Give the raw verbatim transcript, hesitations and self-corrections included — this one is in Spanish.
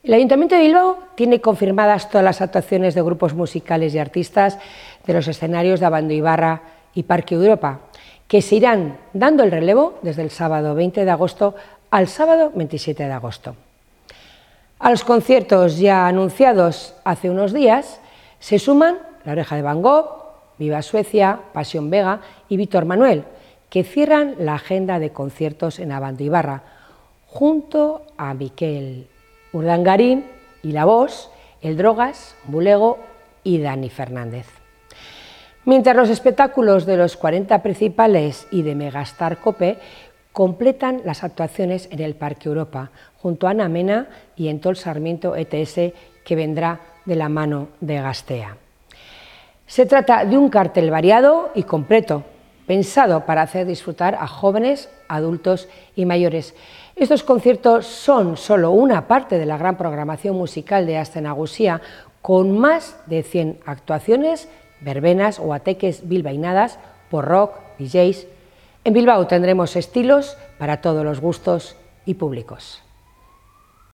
El Ayuntamiento de Bilbao tiene confirmadas todas las actuaciones de grupos musicales y artistas de los escenarios de Abando Ibarra y Parque Europa, que se irán dando el relevo desde el sábado veinte de agosto al sábado veintisiete de agosto. A los conciertos ya anunciados hace unos días se suman La Oreja de Van Gogh, Viva Suecia, Pasión Vega y Víctor Manuel, que cierran la agenda de conciertos en Abando Ibarra, junto a Miquel Urdangarín y La Voz, El Drogas, Bulego y Dani Fernández. Mientras los espectáculos de los cuarenta principales y de Megastar Cope completan las actuaciones en el Parque Europa, junto a Ana Mena y en Tol Sarmiento E T S, que vendrá de la mano de Gastea. Se trata de un cartel variado y completo, pensado para hacer disfrutar a jóvenes, adultos y mayores. Estos conciertos son solo una parte de la gran programación musical de Aste Nagusia, con más de cien actuaciones, verbenas o ateques bilbainadas por rock, D Js. En Bilbao tendremos estilos para todos los gustos y públicos.